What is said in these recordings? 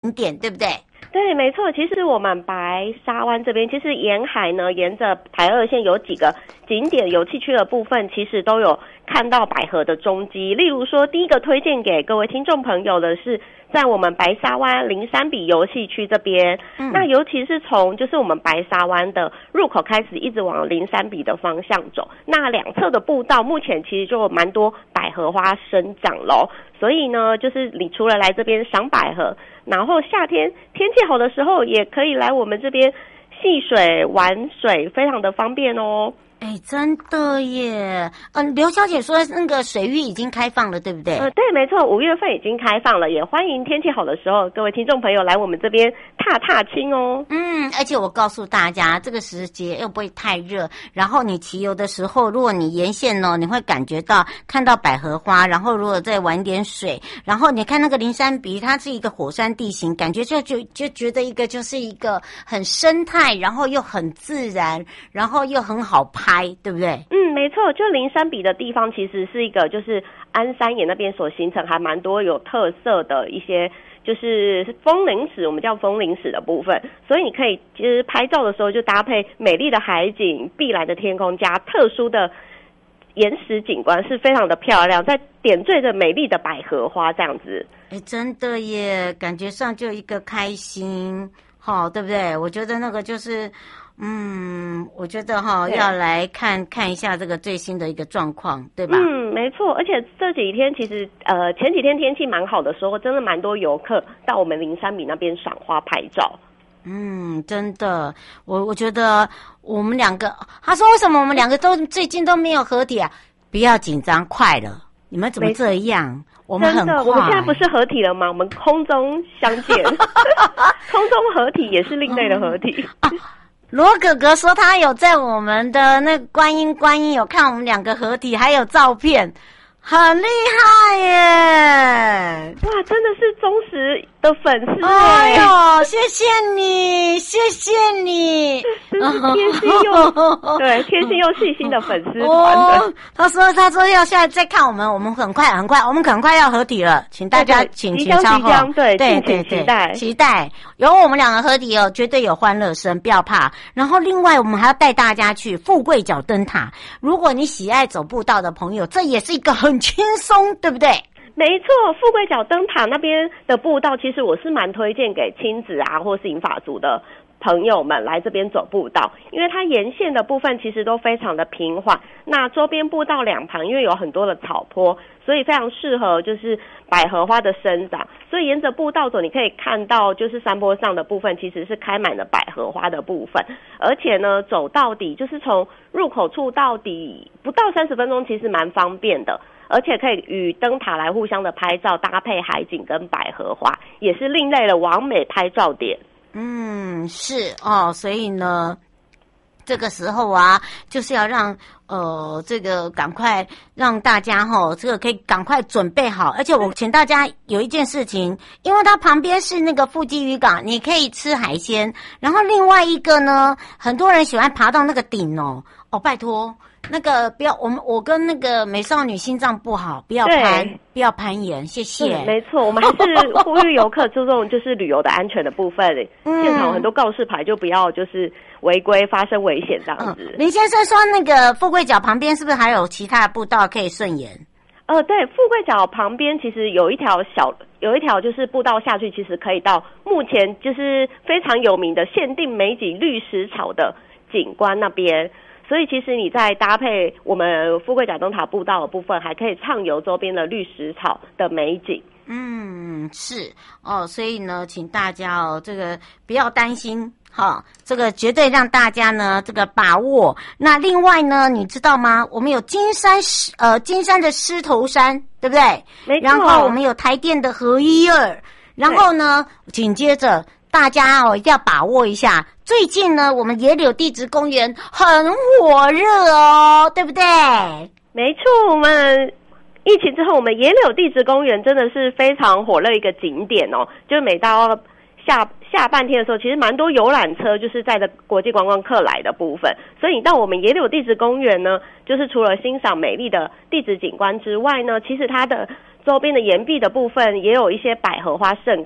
点，对不对？ 对，没错。其实我们白沙湾这边，其实沿海呢，沿着台二线有几个景点游憩区的部分，其实都有看到百合的踪迹。例如说，第一个推荐给各位听众朋友的是，在我们白沙湾林山比游憩区这边，那尤其是从就是我们白沙湾的入口开始，一直往林山比的方向走，那两侧的步道目前其实就有蛮多百合花生长咯。所以呢，就是你除了来这边赏百合，然后夏天天气好的时候，也可以来我们这边戏水玩水，非常的方便哦。 哎，真的耶！刘小姐说那个水域已经开放了，对不对？ 对，没错，5月份已经开放了，也欢迎天气好的时候，各位听众朋友来我们这边踏踏青哦。 而且我告诉大家，这个时节又不会太热，然后你骑游的时候，如果你沿线呢，你会感觉到看到百合花，然后如果再玩点水，然后你看那个林山鼻，它是一个火山地形，感觉就觉得就是一个很生态，然后又很自然，然后又很好拍，对不对？ 没错，就林山比的地方其实是一个就是安山岩那边所形成还蛮多有特色的一些就是风林石，我们叫风林石的部分，所以你可以其实拍照的时候就搭配美丽的海景、碧蓝的天空加特殊的岩石景观，是非常的漂亮，在点缀着美丽的百合花这样子。 真的耶，感觉上就一个开心，对不对？我觉得那个就是我觉得要来看一下这个最新的一个状况，对吧？ 没错，而且这几天其实前几天天气蛮好的时候，真的蛮多游客到我们林山比那边赏花拍照。 真的，我觉得我们两个，他说为什么我们两个都最近都没有合体啊？不要紧张，快了，你们怎么这样？我们很快， 我们现在不是合体了吗？我们空中相见，空中合体也是另类的合体。 罗哥哥说他有在我们的那观音有看我们两个合体，还有照片，很厉害耶！ 哇，真的是忠实的粉丝哎呦，谢谢你，谢谢你， 贴心又对贴心又细心的粉丝团的。 他说要现在再看我们很快，我们很快要合体了，请大家请即将对，期待，有我们两个合体绝对有欢乐声，不要怕。然后另外我们还要带大家去富贵角灯塔，如果你喜爱走步道的朋友，这也是一个很轻松，对不对？ 没错，富贵角灯塔那边的步道，其实我是蛮推荐给亲子啊，或是银发族的朋友们来这边走步道，因为它沿线的部分其实都非常的平缓，那周边步道两旁因为有很多的草坡，所以非常适合就是百合花的生长，所以沿着步道走，你可以看到就是山坡上的部分其实是开满了百合花的部分，而且呢走到底就是从入口处到底不到30分钟，其实蛮方便的，而且可以与灯塔来互相的拍照，搭配海景跟百合花，也是另类的完美拍照点。 是哦，所以呢，这个时候啊，就是要让这个赶快让大家这个可以赶快准备好。而且我请大家有一件事情，因为它旁边是那个富基渔港，你可以吃海鲜。然后另外一个呢，很多人喜欢爬到那个顶拜托。那个不要，我跟那个美少女心脏不好，不要攀岩，谢谢。 没错，我们还是呼吁游客注重就是旅游的安全的部分。现场很多告示牌就不要就是违规发生危险这样子。 林先生说那个富贵角旁边是不是还有其他的步道可以顺延？ 对，富贵角旁边其实有一条就是步道下去，其实可以到目前就是非常有名的限定美景绿石草的景观那边。所以其实你在搭配我们富贵角灯塔步道的部分，还可以畅游周边的绿石草的美景。 是所以呢，请大家这个不要担心这个绝对让大家呢这个把握。那另外呢，你知道吗？我们有金山的狮头山，对不对？ 没错。 然后我们有台电的合一二，然后呢，紧接着大家一定要把握一下。最近呢，我们野柳地质公园很火热对不对？ 没错，我们疫情之后，我们野柳地质公园真的是非常火热一个景点就每到下半天的时候，其实蛮多游览车就是载着国际观光客来的部分，所以你到我们野柳地质公园呢，就是除了欣赏美丽的地质景观之外呢，其实它的周边的岩壁的部分也有一些百合花盛开，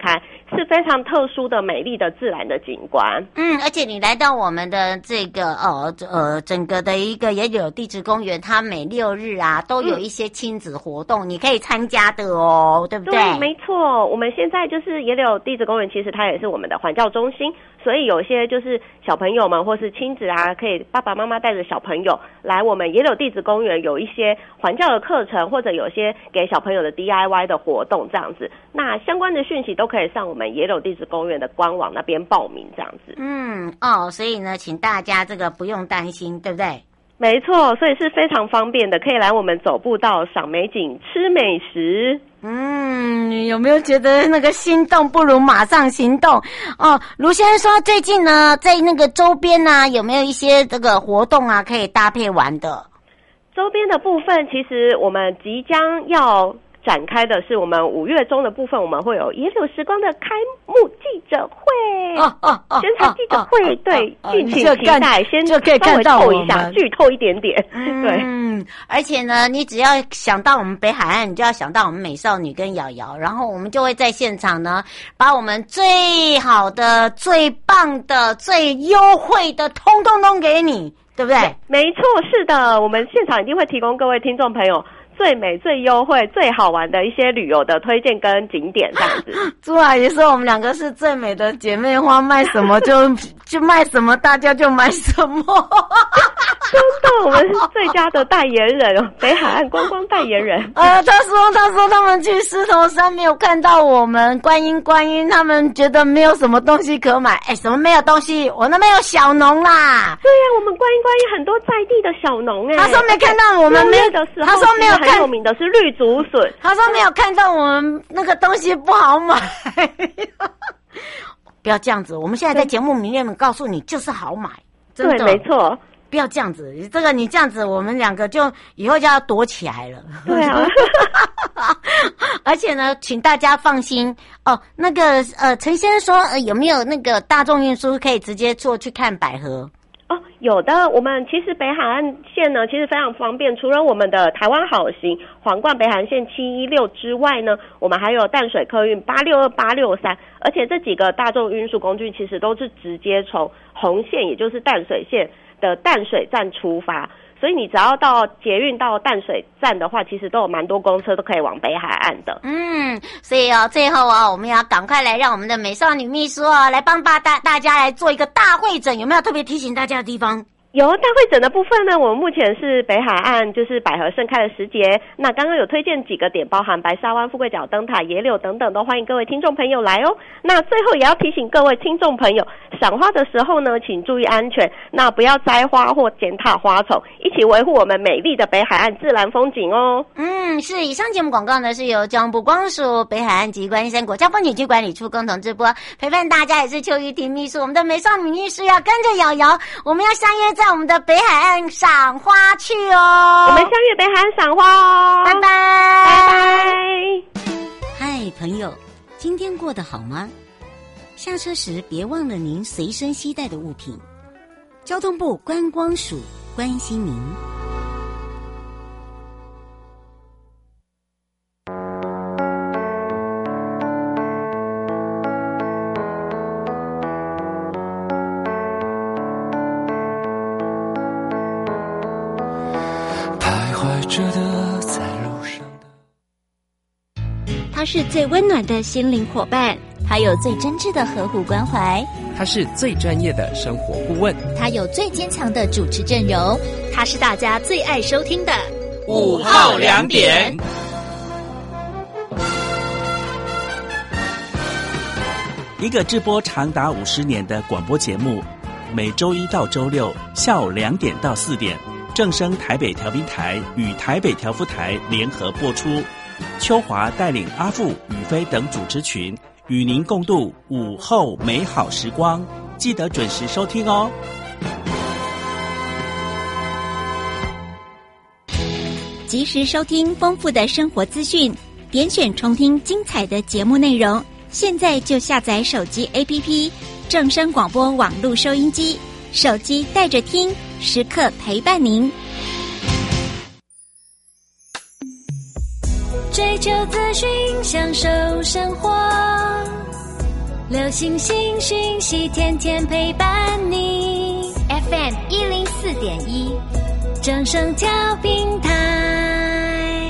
是非常特殊的美丽的自然的景观。 而且你来到我们的这个整个的一个野柳地质公园，它每6日啊都有一些亲子活动，你可以参加的哦，对不对？ 对，没错。我们现在就是野柳地质公园，其实它也是我们的环教中心，所以有些就是小朋友们或是亲子啊，可以爸爸妈妈带着小朋友来我们野柳地质公园，有一些环教的课程，或者有些给小朋友的 DIY 的活动这样子。那相关的讯息都可以上我们野柳地质公园的官网那边报名这样子。 所以呢，请大家这个不用担心，对不对？ 没错，所以是非常方便的，可以来我们走步道赏美景、吃美食。 你有没有觉得那个心动不如马上行动哦？卢先生说最近呢，在那个周边啊，有没有一些这个活动啊，可以搭配玩的？ 周边的部分，其实我们即将要展开的是我们5月中的部分，我们会有野柳时光的开幕记者会，宣传记者会，对，敬请期待，先就可以看到我们剧透一点点，对， 而且呢，你只要想到我们北海岸，你就要想到我们美少女跟瑶瑶，然后我们就会在现场呢，把我们最好的、最棒的、最优惠的，通通都给你，对不对？ 没错，是的，我们现场一定会提供各位听众朋友最美、最优惠、最好玩的一些旅游的推荐跟景点这样子。 朱阿姨说我们2个是最美的姐妹花，卖什么就卖什么，大家就买什么。 真的，我们是最佳的代言人，北海岸观光代言人。 他说他们去狮头山没有看到我们观音，他们觉得没有什么东西可买。什么没有东西？我那边有小农啦。 对呀，我们观音很多在地的小农他说没看到我们没有的时候，他说没有看， 很有名的是绿竹笋。 他说没有看到我们那个东西不好买。不要这样子，我们现在在节目里面告诉你就是好买，真的， 对，没错。 不要这样子，这个你这样子，我们2个就以后就要躲起来了。 对啊， 而且呢，请大家放心哦。那个陈先生说，有没有那个大众运输可以直接坐去看百合？ 有的，我们其实北海岸线呢，其实非常方便。除了我们的台湾好行皇冠北海岸线716之外呢，我们还有淡水客运862、863，而且这几个大众运输工具其实都是直接从红线，也就是淡水线的淡水站出发，所以你只要到捷运到淡水站的话，其实都有蛮多公车都可以往北海岸的。 所以最后我们要赶快来让我们的美少女秘书来帮大家来做一个大会诊，有没有特别提醒大家的地方？ 有大会诊的部分呢，我们目前是北海岸就是百合盛开的时节，那刚刚有推荐几个点，包含白沙湾、富贵角、灯塔、野柳等等，都欢迎各位听众朋友来哦。那最后也要提醒各位听众朋友，赏花的时候呢，请注意安全，那不要摘花或践踏花丛，一起维护我们美丽的北海岸自然风景哦。 是以上节目广告呢是由交通部观光署北海岸及观音山国家风景区管理处共同直播，陪伴大家也是邱玉婷秘书，我们的美少女秘书要跟着瑶瑶，我们要相约在我们的北海岸赏花去哦。 我们相约北海岸赏花哦， 拜拜拜拜。 嗨，朋友，今天过得好吗？下车时别忘了您随身携带的物品。交通部观光署关心您。 他是最温暖的心灵伙伴， 他有最真挚的呵护关怀， 他是最专业的生活顾问， 他有最坚强的主持阵容， 他是大家最爱收听的 5号2点。一个直播长达50年的广播节目，每周1到周6下午2点到4点，正声台北调频台与台北调夫台联合播出。秋华带领阿富、宇飞等主持群，与您共度午后美好时光，记得准时收听哦。 及时收听丰富的生活资讯，点选重听精彩的节目内容。现在就下载手机 APP 正声广播网络收音机，手机带着听，时刻陪伴您。 追求资讯，享受生活， 流星星讯息，天天陪伴你。FM 104.1，正声调频台。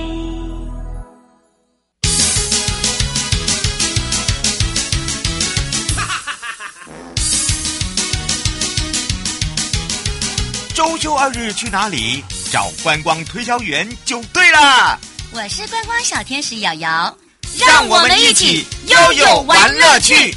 周休2日去哪里？找观光推销员就对啦！ 我是观光小天使瑶瑶， 让我们一起悠悠玩乐趣。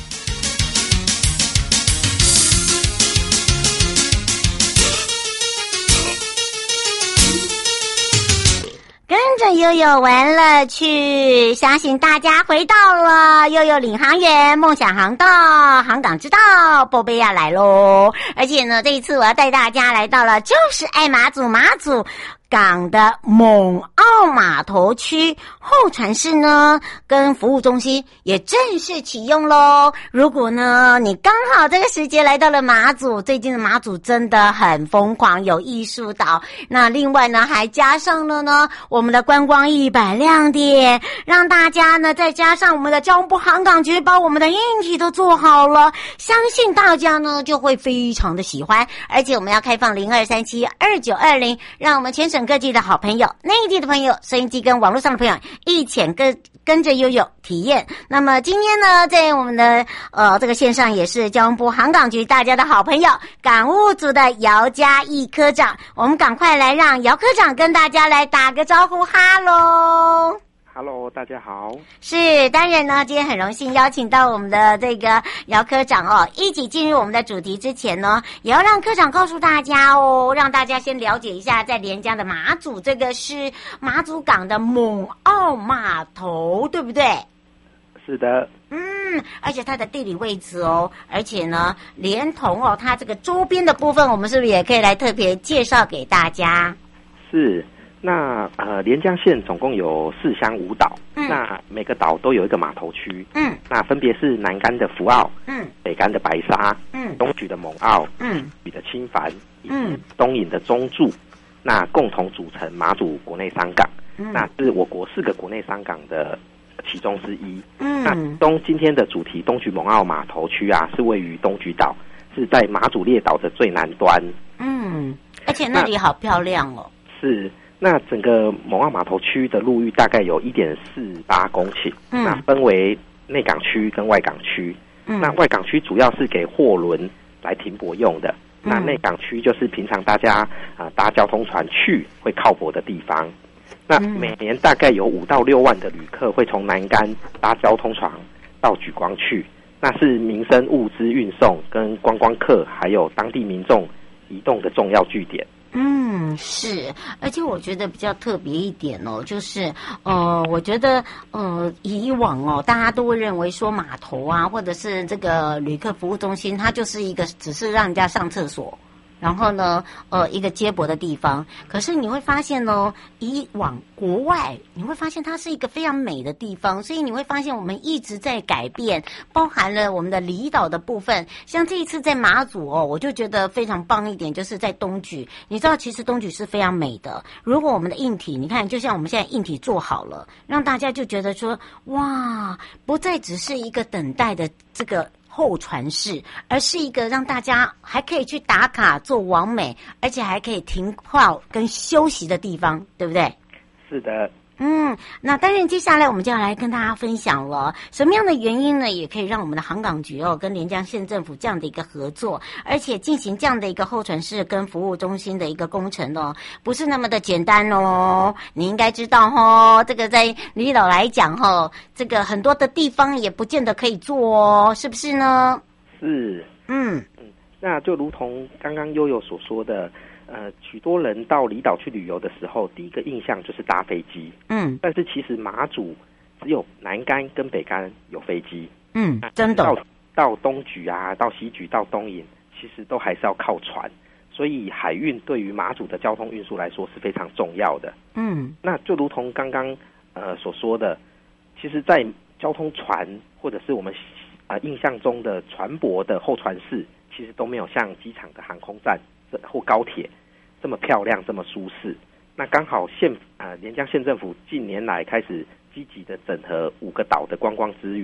跟着悠悠玩乐趣，相信大家回到了悠悠领航员梦想航道，航港之道，波贝亚来咯。而且呢，这一次我要带大家来到了就是爱马祖港的猛澳码头区候船室呢，跟服务中心也正式启用咯。如果呢你刚好这个时节来到了马祖，最近的马祖真的很疯狂，有艺术岛，那另外呢还加上了呢我们的观光100亮点，让大家呢再加上我们的交通部航港局把我们的硬体都做好了，相信大家呢就会非常的喜欢。而且我们要开放02372920，让我们全省各地的好朋友、内地的朋友、收音机跟网络上的朋友一起跟着悠悠体验。那么今天呢，在我们的这个线上也是交通部航港局大家的好朋友港务组的姚嘉义科长，我们赶快来让姚科长跟大家来打个招呼，哈喽。 Hello， 大家好。 是，当然呢，今天很荣幸邀请到我们的这个姚科长哦，一起进入我们的主题之前呢，也要让科长告诉大家哦，让大家先了解一下，在连江的马祖，这个是马祖港的猛澳码头，对不对？ 是的。 而且它的地理位置哦，而且呢，连同哦，它这个周边的部分，我们是不是也可以来特别介绍给大家？ 是。那连江县总共有4乡5岛，那每个岛都有一个码头区，那分别是南竿的福澳，北竿的白沙，东莒的猛澳，莒的清帆，东引的中柱，那共同组成马祖国内商港，那是我国4个国内商港的其中之一。那今天的主题东莒猛澳码头区啊，是位于东莒岛，是在马祖列岛的最南端。 而且那里好漂亮哦。 是。那整个猛澳码头区的陆域大概有1.48公顷，那分为内港区跟外港区。那外港区主要是给货轮来停泊用的，那内港区就是平常大家搭交通船去会靠泊的地方。那每年大概有5到6万的旅客会从南竿搭交通船到莒光去，那是民生物资运送跟观光客还有当地民众移动的重要据点。 是，而且我觉得比较特别一点哦，就是我觉得以往哦，大家都会认为说码头啊，或者是这个旅客服务中心，它就是一个只是让人家上厕所，然后呢一个接驳的地方。可是你会发现哦，以往国外你会发现它是一个非常美的地方，所以你会发现我们一直在改变，包含了我们的离岛的部分。像这一次在马祖哦，我就觉得非常棒一点，就是在东莒，你知道其实东莒是非常美的。如果我们的硬体，你看就像我们现在硬体做好了，让大家就觉得说哇，不再只是一个等待的这个候船室，而是一个让大家还可以去打卡做网美，而且还可以停靠跟休息的地方，对不对？ 是的。 那当然接下来我们就要来跟大家分享了，什么样的原因呢也可以让我们的航港局哦跟连江县政府这样的一个合作，而且进行这样的一个候船室跟服务中心的一个工程哦，不是那么的简单哦。你应该知道哦，这个在离岛来讲哦，这个很多的地方也不见得可以做哦，是不是呢？ 是。那就如同刚刚悠悠所说的，许多人到离岛去旅游的时候，第一个印象就是搭飞机。但是其实马祖只有南竿跟北竿有飞机。 真的。 到东莒啊，到西莒，到东引，其实都还是要靠船。所以海运对于马祖的交通运输来说是非常重要的。那就如同刚刚所说的，其实在交通船或者是我们印象中的船舶的候船室，其实都没有像机场的航空站或高铁这么漂亮，这么舒适。那刚好连江县政府近年来开始积极的整合5个岛的观光资源，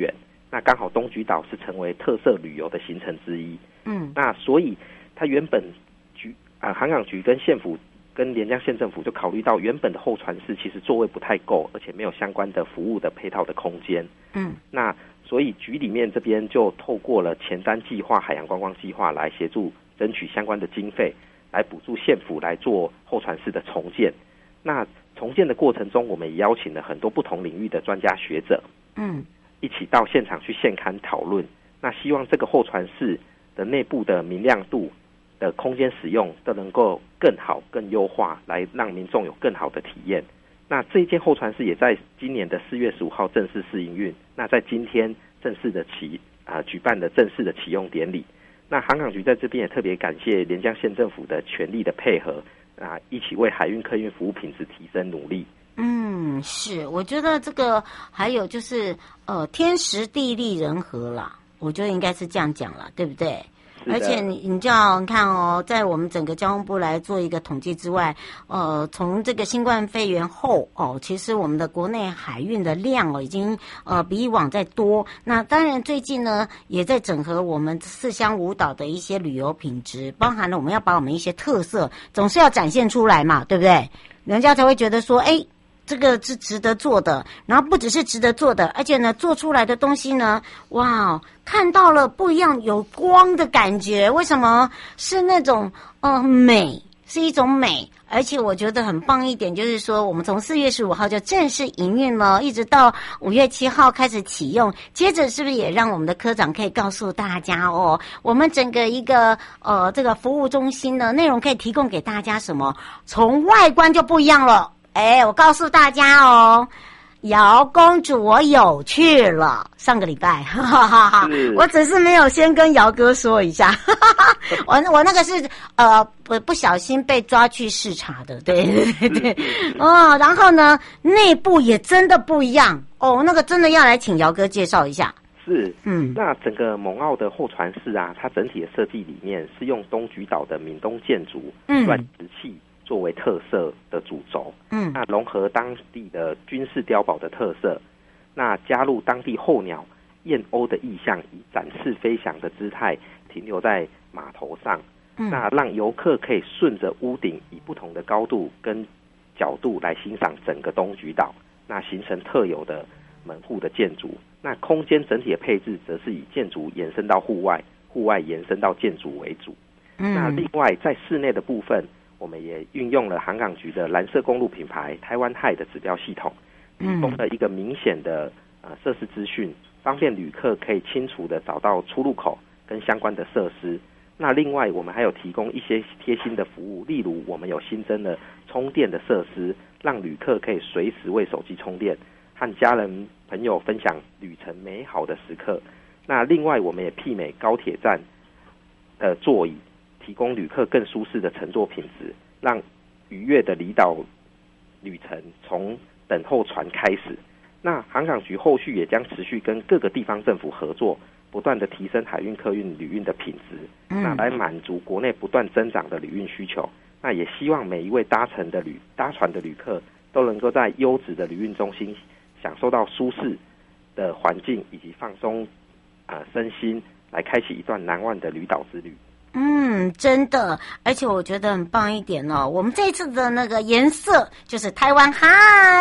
那刚好东莒岛是成为特色旅游的行程之一。那所以它原本航港局跟县府跟连江县政府就考虑到原本的候船室其实座位不太够，而且没有相关的服务的配套的空间。那所以局里面这边就透过了前瞻计划、海洋观光计划来协助争取相关的经费，来补助县府来做候船室的重建。那重建的过程中，我们也邀请了很多不同领域的专家学者，一起到现场去现勘讨论。那希望这个候船室的内部的明亮度的空间使用都能够更好、更优化，来让民众有更好的体验。那这一间候船室也在今年的4月15号正式试营运。那在今天正式的举办的正式的启用典礼。那航港局在这边也特别感谢连江县政府的全力的配合，一起为海运客运服务品质提升努力。 是，我觉得这个还有就是天时地利人和啦，我觉得应该是这样讲啦，对不对？而且你看哦，在我们整个交通部来做一个统计之外，从这个新冠肺炎后其实我们的国内海运的量已经比以往再多。那当然最近呢也在整合我们4乡5岛的一些旅游品质，包含了我们要把我们一些特色总是要展现出来嘛，对不对？人家才会觉得说，这个是值得做的，然后不只是值得做的，而且呢，做出来的东西呢，哇，看到了不一样，有光的感觉。为什么？是那种美，是一种美。而且我觉得很棒一点，就是说我们从4月15号就正式营运了，一直到5月7号开始启用。接着是不是也让我们的科长可以告诉大家我们整个一个这个服务中心的内容可以提供给大家什么？从外观就不一样了。我告诉大家姚公主我有去了，上个礼拜我只是没有先跟姚哥说一下我那个是不小心被抓去视察的，对然后呢内部也真的不一样那个真的要来请姚哥介绍一下。 是那整个蒙澳的候船室它整体的设计理念是用东莒岛的闽东建筑乱石器作为特色的主轴，那融合当地的军事碉堡的特色，那加入当地候鸟燕鸥的意象，以展翅飞翔的姿态停留在码头上，那让游客可以顺着屋顶以不同的高度跟角度来欣赏整个东莒岛，那形成特有的门户的建筑。那空间整体的配置则是以建筑延伸到户外，户外延伸到建筑为主。那另外在室内的部分，我们也运用了航港局的蓝色公路品牌台湾海的指标系统，提供了一个明显的设施资讯，方便旅客可以清楚的找到出入口跟相关的设施。那另外我们还有提供一些贴心的服务，例如我们有新增了充电的设施，让旅客可以随时为手机充电，和家人朋友分享旅程美好的时刻。那另外我们也媲美高铁站的座椅，提供旅客更舒适的乘坐品质，让愉悦的离岛旅程从等候船开始。那航港局后续也将持续跟各个地方政府合作，不断的提升海运客运旅运的品质，那来满足国内不断增长的旅运需求。那也希望每一位搭船的旅客都能够在优质的旅运中心享受到舒适的环境以及放松身心，来开启一段难忘的旅岛之旅。 真的，而且我觉得很棒一点我们这次的那个颜色就是台湾海，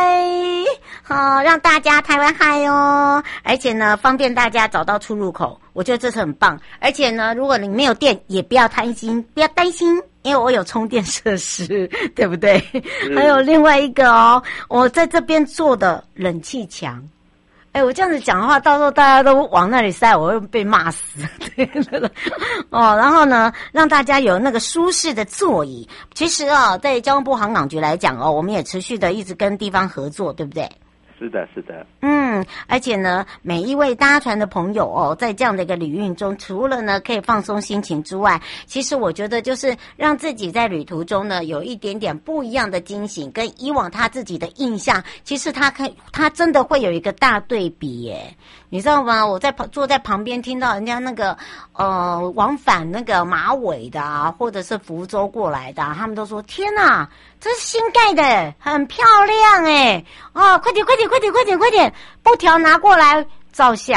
让大家台湾海而且呢方便大家找到出入口，我觉得这是很棒。而且呢，如果你没有电也不要担心，因为我有充电设施，对不对？还有另外一个我在这边做的冷气墙。我这样子讲的话，到时候大家都往那里塞，我会被骂死。然后呢，让大家有那个舒适的座椅。其实在交通部航港局来讲我们也持续的一直跟地方合作，对不对？ 是的，是的。 而且呢，每一位搭船的朋友在这样的一个旅运中，除了呢可以放松心情之外，其实我觉得就是让自己在旅途中呢有一点点不一样的惊喜，跟以往他自己的印象，其实他真的会有一个大对比耶。你知道吗？我坐在旁边听到人家那个往返那个马尾的或者是福州过来的他们都说天哪，这是新盖的，很漂亮快点，布条拿过来照相。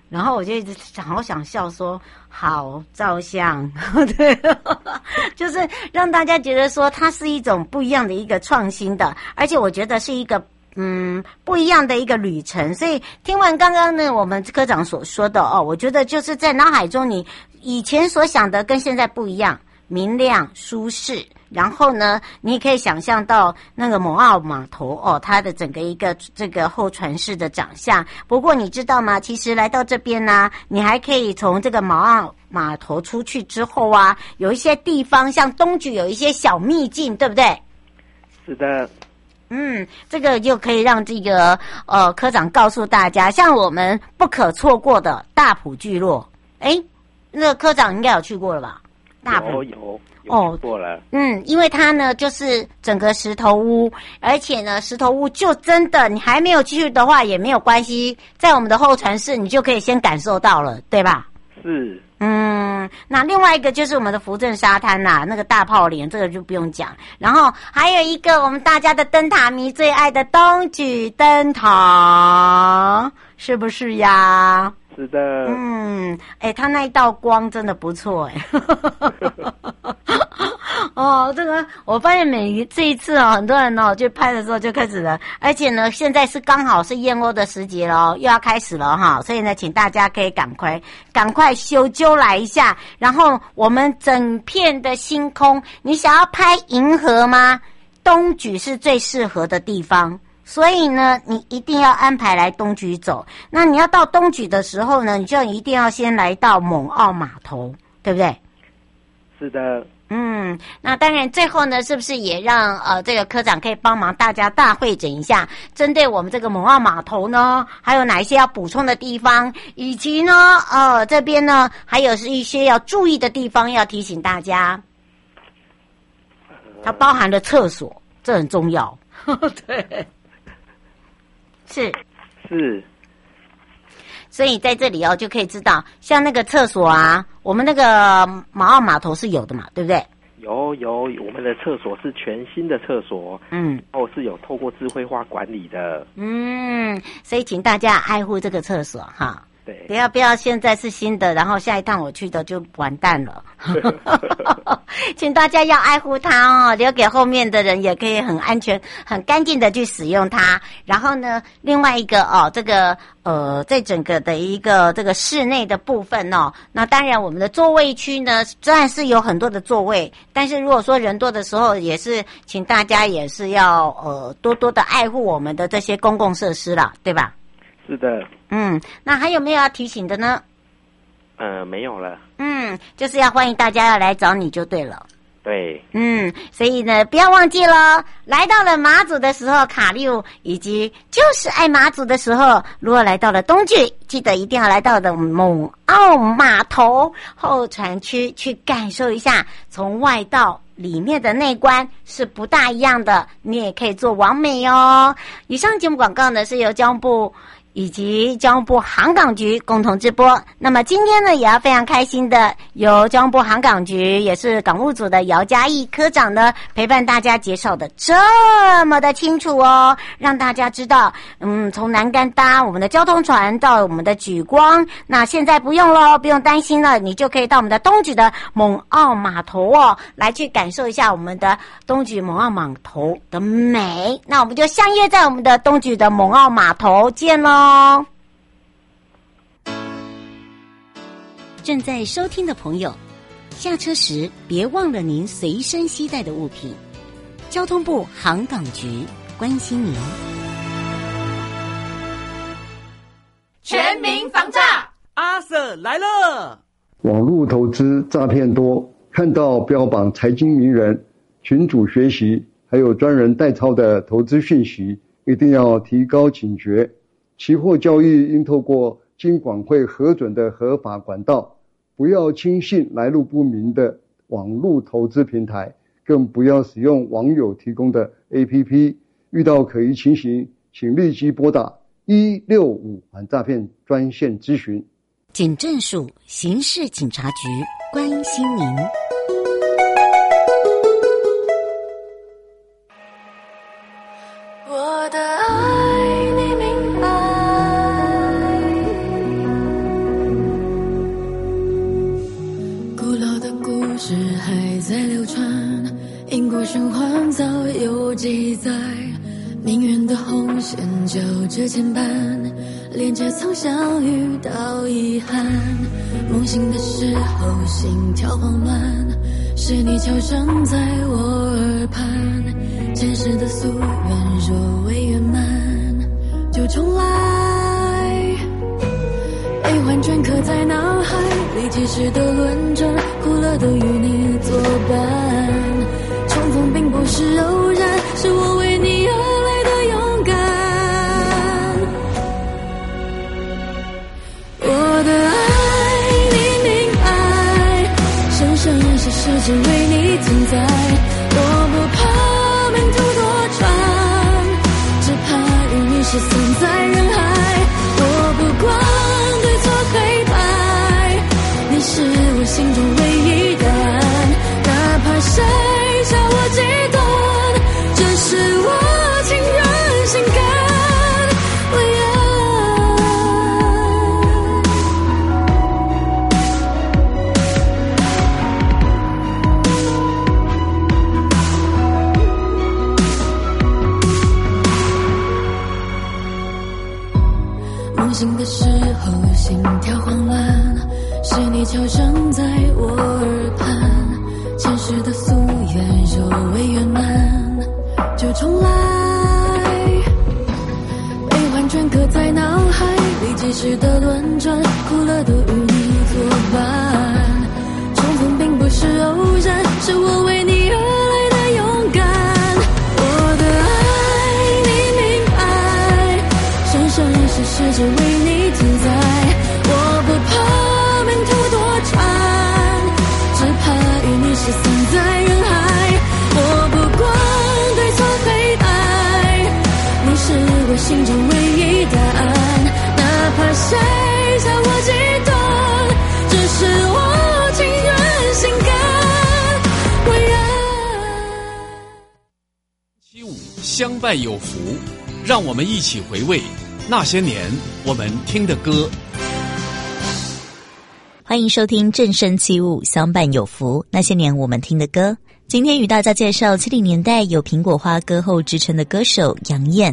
然后我就一直好想笑说好照相，对，就是让大家觉得说它是一种不一样的一个创新的，而且我觉得是一个不一样的一个旅程。所以听完刚刚呢我们科长所说的我觉得就是在脑海中你以前所想的跟现在不一样，明亮舒适。然后呢，你也可以想象到那个蒙澳码头它的整个一个这个候船室的长相。不过你知道吗？其实来到这边呢，你还可以从这个蒙澳码头出去之后啊，有一些地方像东莒有一些小秘境，对不对？ 是的。 这个就可以让这个科长告诉大家，像我们不可错过的大埔聚落。那个科长应该有去过了吧？大埔有过了。 因为它呢就是整个石头屋，而且呢石头屋就真的你还没有去的话也没有关系，在我们的候船室你就可以先感受到了，对吧？ 是。 那另外一个就是我们的福镇沙滩啦，那个大炮连这个就不用讲，然后还有一个我们大家的灯塔迷最爱的东莒灯塔，是不是呀？ 是的。 它那一道光真的不错这个我发现这一次很多人就拍的时候就开始了，而且呢现在是刚好是燕鸥的时节了，又要开始了哈，所以呢请大家可以赶快修揪来一下。然后我们整片的星空，你想要拍银河吗？东莒是最适合的地方。所以呢，你一定要安排来东莒走。那你要到东莒的时候呢，你就一定要先来到蒙澳码头，对不对？ 是的。 那当然最后呢，是不是也让这个科长可以帮忙大家大会诊一下，针对我们这个蒙澳码头呢，还有哪一些要补充的地方，以及呢这边呢还有是一些要注意的地方要提醒大家。它包含了厕所，这很重要。对。 是， 所以在这里就可以知道，像那个厕所啊，我们那个蒙澳码头是有的嘛，对不对？ 有，我们的厕所是全新的厕所，是有透过智慧化管理的， 所以请大家爱护这个厕所哈。 对， 不要现在是新的，然后下一趟我去的就完蛋了。请大家要爱护它留给后面的人也可以很安全、很干净的去使用它。然后呢，另外一个这个在整个的一个这个室内的部分那当然我们的座位区呢，虽然是有很多的座位，但是如果说人多的时候，也是请大家也是要多多的爱护我们的这些公共设施啦，对吧？ 是的。 那还有没有要提醒的呢？ 没有了。 就是要欢迎大家要来找你就对了。 对。 所以呢，不要忘记了，来到了马祖的时候，卡六以及就是爱马祖的时候，如果来到了东莒，记得一定要来到的蒙澳码头候船区去感受一下，从外到里面的内观是不大一样的，你也可以做网美哦。以上节目广告呢是由交通部以及交通部航港局共同直播。那么今天呢，也要非常开心的由交通部航港局也是港务组的姚嘉义科长呢陪伴大家介绍的这么的清楚让大家知道，从南竿搭我们的交通船到我们的莒光，那现在不用咯，不用担心了，你就可以到我们的东莒的蒙澳码头来去感受一下我们的东莒蒙澳码头的美。那我们就相约在我们的东莒的蒙澳码头见咯。正在收听的朋友，下车时别忘了您随身携带的物品。交通部航港局关心您。 全民防诈， 阿 Sir 来了。 网络投资诈骗多，看到标榜财经名人、群组学习，还有专人代操的投资讯息，一定要提高警觉。期货交易应透过金管会核准的合法管道，不要轻信来路不明的网络投资平台，更不要使用网友提供的 APP。 遇到可疑情形，请立即拨打165反诈骗专线咨询。 警政署刑事警察局关心您。 我的爱你明白， 故事还在流传，因果循环早有记载，命运的红线交织牵绊，连接曾相遇到遗憾。梦醒的时候心跳慌乱，是你悄声在我耳畔，前世的夙愿若未圆满就重来，悲欢镌刻在脑海里，几世的轮转，苦乐都与你作伴。重逢并不是偶然，是我为你而来的勇敢。我的爱你明白，生生世世只为你存在。我不怕命途多舛，只怕与你失散在人海。我不管对错黑白，你是我心中唯一答案。哪怕谁笑我极端，这是我情愿心甘。梦醒的时候心跳慌乱，是你悄声在我耳畔，前世的夙愿若未圆满就重来，悲欢镌刻在脑海里，几世的轮转，苦乐都与你作伴。重逢并不是偶然，是我为你而来的勇敢。我的爱你明白，生生世世只为你存在。我不怕命途多舛，只怕与你失散在人海。我不管对错黑白，你是我心中唯一答案。哪怕谁笑我极端，只是我情愿心甘为 75相伴有福，让我们一起回味那些年我们听的歌。 欢迎收听正声75相伴有福，那些年我们听的歌。今天与大家介绍70年代有苹果花歌后之称的歌手杨燕。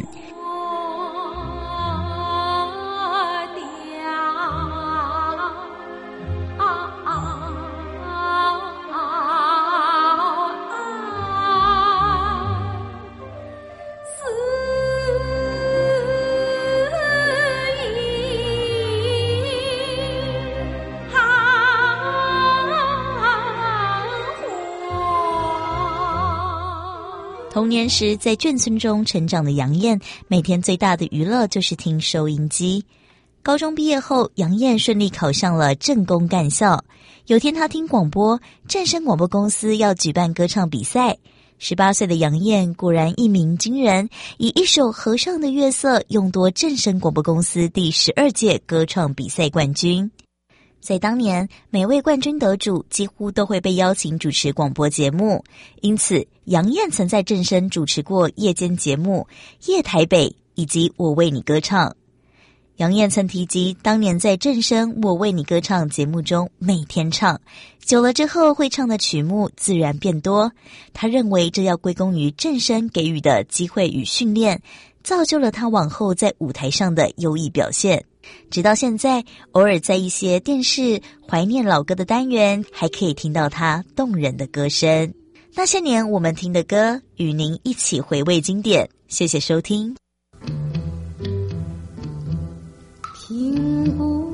童年时在眷村中成长的杨燕，每天最大的娱乐就是听收音机。高中毕业后，杨燕顺利考上了正工干校。有天她听广播，正声广播公司要举办歌唱比赛。18岁的杨燕果然一鸣惊人，以一首《河上的月色》勇夺正声广播公司第12届歌唱比赛冠军。在当年，每位冠军得主几乎都会被邀请主持广播节目，因此杨燕曾在正声主持过夜间节目《夜台北》以及《我为你歌唱》。杨燕曾提及，当年在正声《我为你歌唱》节目中每天唱，久了之后会唱的曲目自然变多。她认为这要归功于正声给予的机会与训练，造就了她往后在舞台上的优异表现。直到现在，偶尔在一些电视怀念老歌的单元，还可以听到她动人的歌声。那些年我们听的歌，与您一起回味经典。谢谢收听。 听不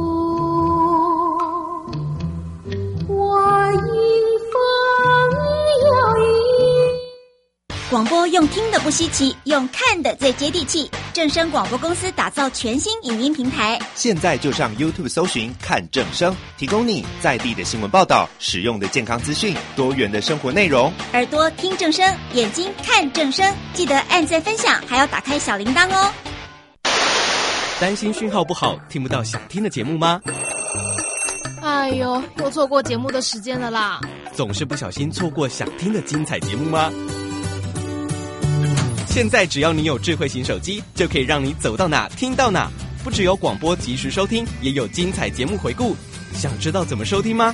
我迎风摇曳。 广播用听的不稀奇，用看的最接地气。正声广播公司打造全新影音平台， 现在就上 YouTube 搜寻看正声，提供你在地的新闻报道、实用的健康资讯、多元的生活内容。 耳朵听正声，眼睛看正声，记得按赞分享，还要打开小铃铛哦。 担心讯号不好，听不到想听的节目吗？ 哎呦，又错过节目的时间了啦！ 总是不小心错过想听的精彩节目吗？现在只要你有智慧型手机，就可以让你走到哪听到哪。不只有广播及时收听，也有精彩节目回顾。想知道怎么收听吗？